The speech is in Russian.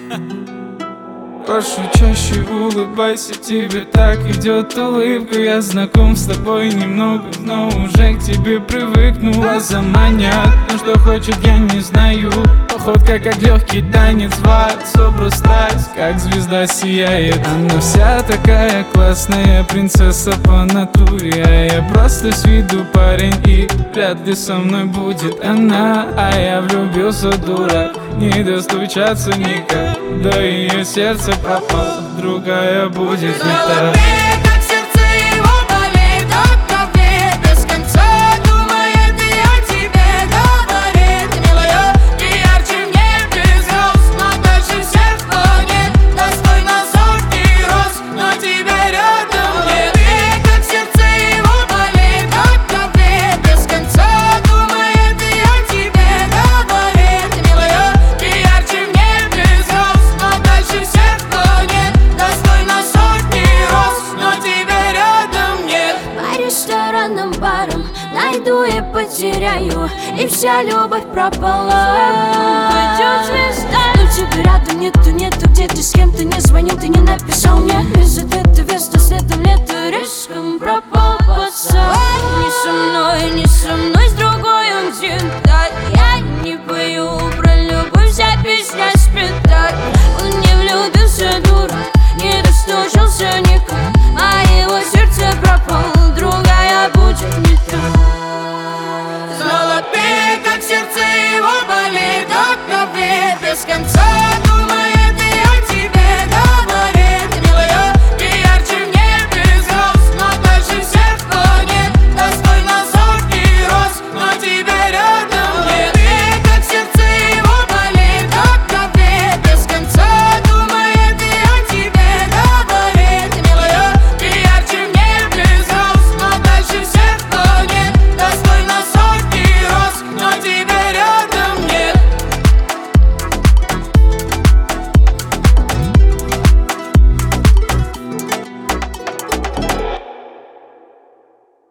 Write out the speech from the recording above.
Прошу, чаще улыбайся, тебе так идет улыбка. Я знаком с тобой немного, но уже к тебе привыкну. Глаза манят, но что хочет, я не знаю. Походка как легкий танец, вальс, образ страсть, как звезда сияет. Она вся такая классная, принцесса по натуре. А я просто с виду парень, и вряд ли со мной будет она. А я влюбился, дурак, не достучаться никак. До ее сердца пропал, другая будет не та. Как сердце его болит от крови, без конца думает и о тебе говорит. Милая, ты ярче в небе звезд, но дальше всех планет. Достойна сотни роз, но тебя рядом нет. Как сердце его болит от крови, без конца думает и о тебе говорит. Милая, ты ярче в небе звезд, но дальше всех планет. Достойна сотни роз, но тебя рядом нет. По ресторанам, барам найду и потеряю, и вся любовь пропала. Пойдет звезда, но тебя рядом нету, где ты с кем-то не звонил, ты не написал мне. Из ответа веста следом лето резком пропал пацан. Не со мной, с другой он деталь. Я не пою про любовь, вся песня спиталь. Он не влюбился, дурак, не достучался никак. Моего сердца пропал, другая будет не та. Знала ты, как сердце его болит от крови, без конца.